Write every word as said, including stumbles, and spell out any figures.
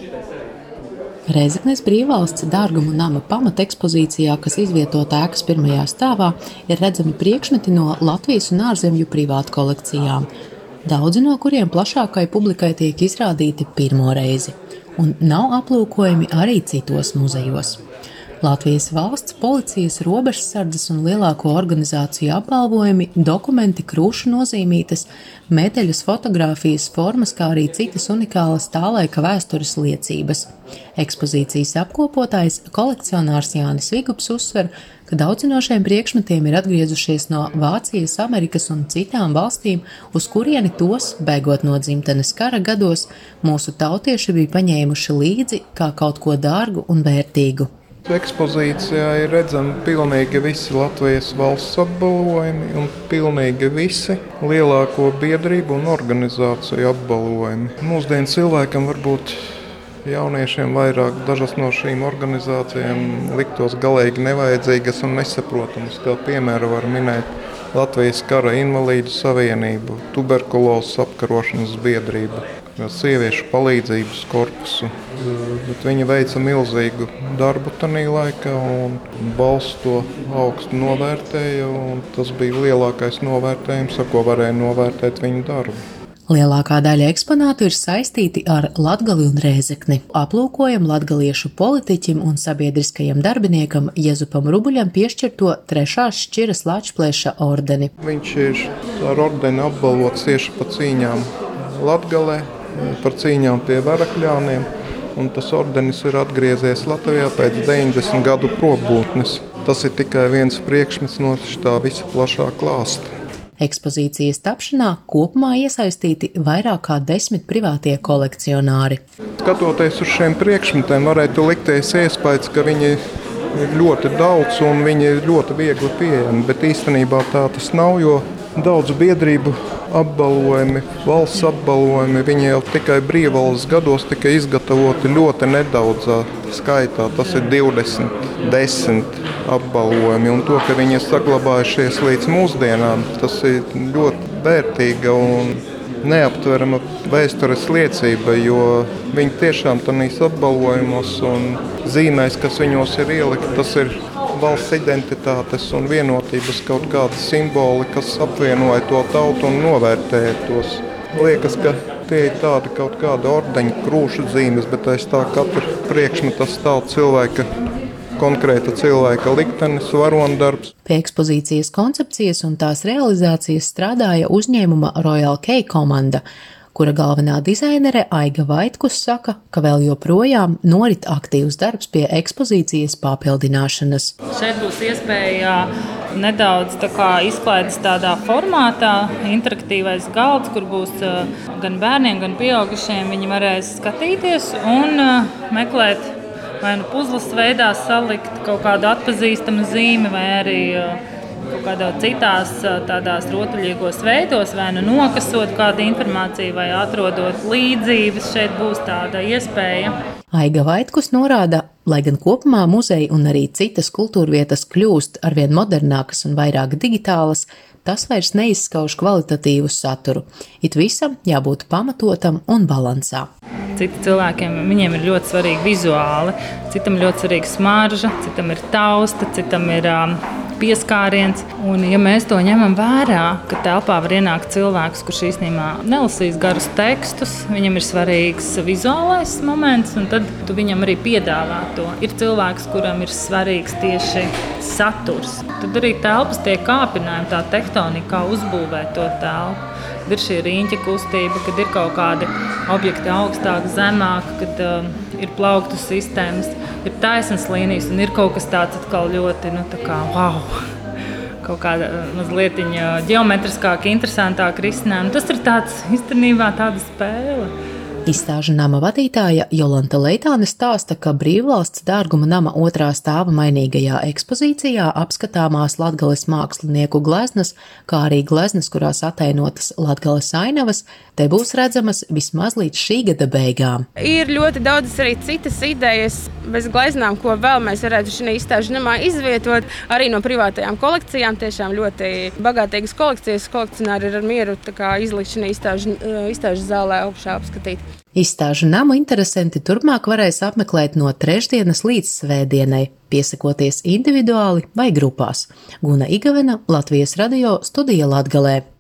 Rēzeknes Brīvvalsts dārguma nama pamatekspozīcijā, kas izvietota ēkas pirmajā stāvā, ir redzami priekšmeti no Latvijas un ārzemju privātu kolekcijām, daudzi no kuriem plašākai publikai tiek izrādīti pirmo reizi un nav aplūkojami arī citos muzejos. Latvijas valsts, policijas, robežsardzes un lielāko organizāciju apbalvojumi, dokumenti, krūšu nozīmītes, medaļas, fotogrāfijas, formas, kā arī citas unikālas tā laika vēstures liecības. Ekspozīcijas apkopotājs, kolekcionārs Jānis Vigups uzsver, ka daudzi no šiem priekšmetiem ir atgriezušies no Vācijas, Amerikas un citām valstīm, uz kurieni tos, bēgot no dzimtenes kara gados, mūsu tautieši bija paņēmuši līdzi kā kaut ko dārgu un vērtīgu. Ekspozīcijā ir redzami pilnīgi visi Latvijas valsts apbalvojumi un pilnīgi visi lielāko biedrību un organizāciju apbalvojumi. Mūsdienu cilvēkam varbūt jauniešiem vairāk dažas no šīm organizācijām liktos galīgi nevajadzīgas un nesaprotamas. Kā piemēru var minēt Latvijas kara invalīdu savienību, tuberkulozes apkarošanas biedrību, sieviešu palīdzības korpusu. Bet viņi veica milzīgu darbu tajā laikā un balss to augstu novērtēja. Un tas bija lielākais novērtējums, ar ko varēja novērtēt viņu darbu. Lielākā daļa eksponātu ir saistīti ar Latgali un Rēzekni. Aplūkojam latgaliešu politiķim un sabiedriskajam darbiniekam Jezupam Rubuļam piešķirto trešās šķiras Lačplēša ordeni. Viņš ir ar ordeni apbalvots tieši par cīņām Latgalē, par cīņām pie varakļāniem, un tas ordenis ir atgriezies Latvijā pēc deviņdesmit gadu probūtnes. Tas ir tikai viens priekšmets no šitā visa plašā klāsta. Ekspozīcijas tapšanā kopumā iesaistīti vairāk kā desmit privātie kolekcionāri. Skatoties uz šiem priekšmetiem, varētu likties iespējas, ka viņi ir ļoti daudz un viņi ir ļoti viegli pieejami, bet īstenībā tā tas nav, jo daudz biedrību apbalvojumi, valsts apbalvojumi, viņi jau tikai brīvvalsts gados tika izgatavoti ļoti nedaudzā skaitā. Tas ir divdesmit, desmit apbalvojumi, un to, ka viņi ir saglabājušies līdz mūsdienām, tas ir ļoti vērtīga un neaptverama vēstures liecība, jo viņi tiešām tādīs apbalvojumos un zīmēs, kas viņos ir ielikt, tas ir valsts identitātes un vienotības kaut kāda simboli, kas apvienoja to tautu un novērtēja tos. Liekas, ka tie ir tādi kaut kāda ordeņa krūšu zīmes, bet aiz tā katra priekšmeta stāv cilvēka, konkrēta cilvēka liktenis, varoņdarbs. Pie ekspozīcijas koncepcijas un tās realizācijas strādāja uzņēmuma Royal Key komanda, kura galvenā dizainere Aiga Vaitkus saka, ka vēl joprojām norit aktīvs darbs pie ekspozīcijas papildināšanas. Šeit būs iespēja nedaudz tā kā izklaides tādā formātā, interaktīvais galds, kur būs gan bērniem, gan pieaugušiem. Viņi varēs skatīties un meklēt vai nu puzles veidā salikt kaut kādu atpazīstamu zīmi vai arī kaut kādā citās tādās rotaļīgos veidos, vai nu nokasot kādu informāciju, vai atrodot līdzības, šeit būs tāda iespēja. Aiga Vaitkus norāda, lai gan kopumā muzeji un arī citas kultūrvietas kļūst arvien modernākas un vairāk digitālas, tas vairs neizskauž kvalitatīvu saturu. It visam jābūt pamatotam un balansā. Citi cilvēkiem viņiem ir ļoti svarīgi vizuāli, citam ļoti svarīga smarža, citam ir tausta, citam ir um, pieskāriens. Un, ja mēs to ņemam vērā, ka telpā var ienākt cilvēks, kurš īstenībā nelasīs garus tekstus, viņam ir svarīgs vizuālais moments, un tad tu viņam arī piedāvā to. Ir cilvēks, kuram ir svarīgs tieši saturs. Tad arī telpas tiek kāpinājumi, tā tektonika, kā uzbūvēt to telpu. Kad ir šī riņķa kustība, kad ir kaut kādi objekti augstāk, zemāk, kad um, ir plauktu sistēmas, ir taisnas līnijas un ir kaut kas tāds atkal ļoti, nu tā kā, wow, kaut kāda mazliet ģeometriskāk, interesantāk risinājuma. Tas ir tāds, īstenībā tāda spēle. Izstāžu nama vadītāja Jolanta Leitāne stāsta, ka Brīvvalsts dārguma nama otrā stāva mainīgajā ekspozīcijā apskatāmās Latgales mākslinieku gleznas, kā arī gleznas, kurās atainotas Latgales ainavas, te būs redzamas vismaz līdz šī gada beigām. Ir ļoti daudz arī citas idejas bez gleznām, ko vēl mēs varētu šajā izstāžu namā izvietot. Arī no privātajām kolekcijām tiešām ļoti bagātīgas kolekcijas. Kolekcionāri ir ar mieru tā kā izlikt šajā izstāžu, izstāžu zālē augšā apskatīt. Izstāžu namu interesanti turpmāk varēs apmeklēt no trešdienas līdz svētdienai, piesakoties individuāli vai grupās. Guna Igavena, Latvijas radio, Studija Latgalē.